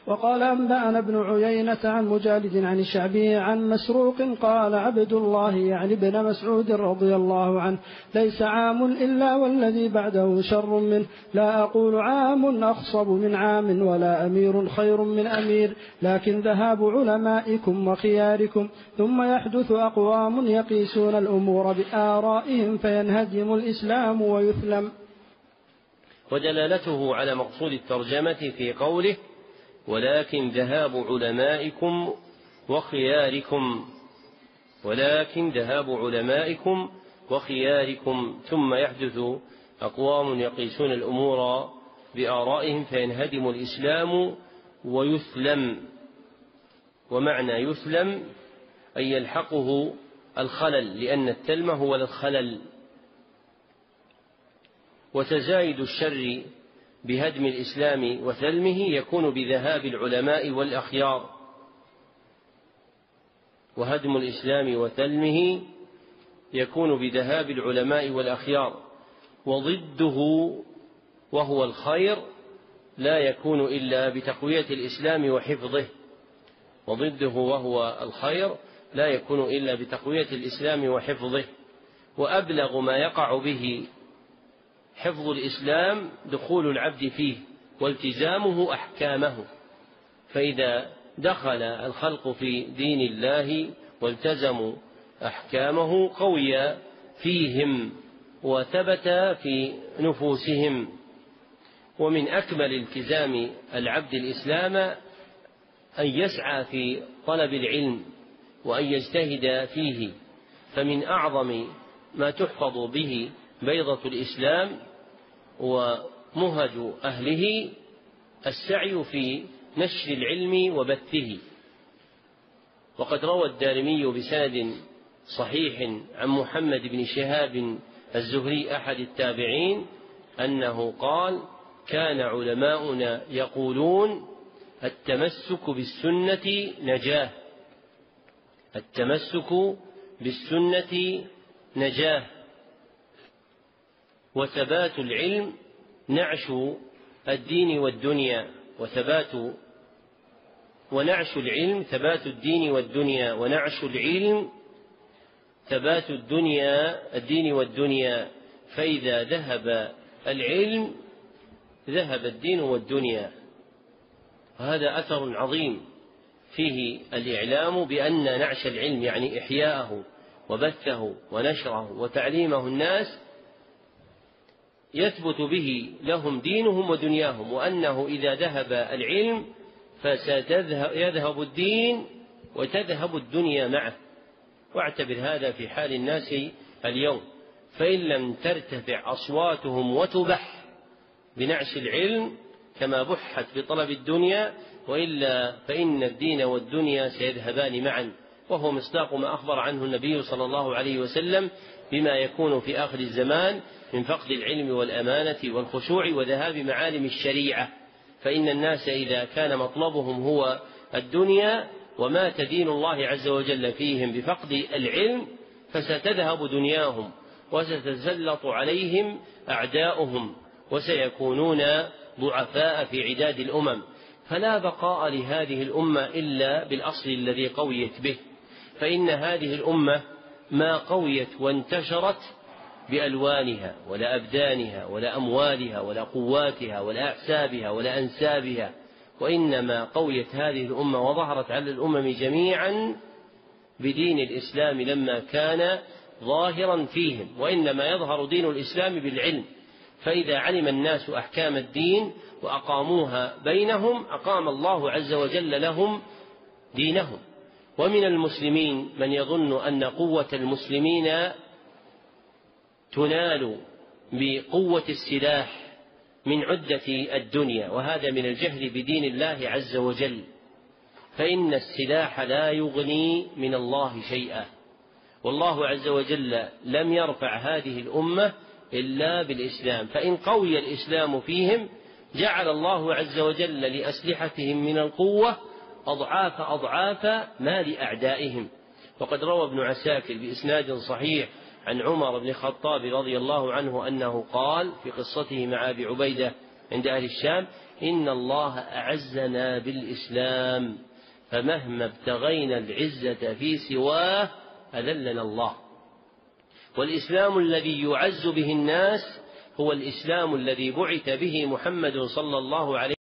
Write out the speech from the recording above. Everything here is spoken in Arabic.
وقال أنبأنا ابن عيينة عن مجالد عن الشعبي عن مسروق قال عبد الله يعني ابن مسعود رضي الله عنه ليس عام إلا والذي بعده شر منه، لا أقول عام أخصب من عام ولا أمير خير من أمير، لكن ذهاب علمائكم وخياركم، ثم يحدث أقوام يقيسون الأمور بآرائهم فينهدم الإسلام ويثلم. ودلالته على مقصود الترجمة في قوله ولكن ذهاب علمائكم وخياركم، ولكن ذهاب علمائكم وخياركم ثم يحدث أقوام يقيسون الأمور بآرائهم فينهدم الإسلام ويثلم. ومعنى يثلم أي يلحقه الخلل، لأن التلم هو الخلل. وتزايد الشر بهدم الإسلام وثلمه يكون بذهاب العلماء والأخيار، وهدم الإسلام وثلمه يكون بذهاب العلماء والأخيار، وضده وهو الخير لا يكون إلا بتقوية الإسلام وحفظه، وضده وهو الخير لا يكون إلا بتقوية الإسلام وحفظه. وأبلغ ما يقع به حفظ الإسلام دخول العبد فيه والتزامه أحكامه، فإذا دخل الخلق في دين الله والتزموا أحكامه قوي فيهم وثبت في نفوسهم. ومن أكمل التزام العبد الإسلام أن يسعى في طلب العلم وأن يجتهد فيه، فمن أعظم ما تحفظ به بيضة الإسلام ومهج أهله السعي في نشر العلم وبثه. وقد روى الدارمي بسند صحيح عن محمد بن شهاب الزهري أحد التابعين أنه قال كان علماؤنا يقولون التمسك بالسنة نجاة، التمسك بالسنة نجاة، وثبات العلم نعش الدين والدنيا، ونعش العلم ثبات الدين والدنيا، ونعش العلم ثبات الدين والدنيا، فإذا ذهب العلم ذهب الدين والدنيا. وهذا أثر عظيم فيه الإعلام بأن نعش العلم يعني إحياءه وبثه ونشره وتعليمه الناس يثبت به لهم دينهم ودنياهم، وأنه إذا ذهب العلم فسيذهب الدين وتذهب الدنيا معه. واعتبر هذا في حال الناس اليوم، فإن لم ترتفع أصواتهم وتبح بنعش العلم كما بحت بطلب الدنيا، وإلا فإن الدين والدنيا سيذهبان معا، وهو مصداق ما أخبر عنه النبي صلى الله عليه وسلم بما يكون في آخر الزمان من فقد العلم والأمانة والخشوع وذهاب معالم الشريعة. فإن الناس إذا كان مطلبهم هو الدنيا ومات دين الله عز وجل فيهم بفقد العلم فستذهب دنياهم وستتسلط عليهم أعداؤهم وسيكونون ضعفاء في عداد الأمم، فلا بقاء لهذه الأمة إلا بالأصل الذي قويت به. فإن هذه الأمة ما قويت وانتشرت بألوانها ولا أبدانها ولا أموالها ولا قواتها ولا أحسابها ولا أنسابها، وإنما قويت هذه الأمة وظهرت على الأمم جميعا بدين الإسلام لما كان ظاهرا فيهم، وإنما يظهر دين الإسلام بالعلم. فإذا علم الناس أحكام الدين وأقاموها بينهم أقام الله عز وجل لهم دينهم. ومن المسلمين من يظن أن قوة المسلمين تنال بقوة السلاح من عدة الدنيا، وهذا من الجهل بدين الله عز وجل، فإن السلاح لا يغني من الله شيئا، والله عز وجل لم يرفع هذه الأمة إلا بالإسلام، فإن قوي الإسلام فيهم جعل الله عز وجل لأسلحتهم من القوة أضعاف ما لأعدائهم. وقد روى ابن عساكر بإسناد صحيح عن عمر بن الخطاب رضي الله عنه أنه قال في قصته مع أبي عبيدة عند أهل الشام إن الله أعزنا بالإسلام، فمهما ابتغينا العزة في سواه أذلنا الله. والإسلام الذي يعز به الناس هو الإسلام الذي بعث به محمد صلى الله عليه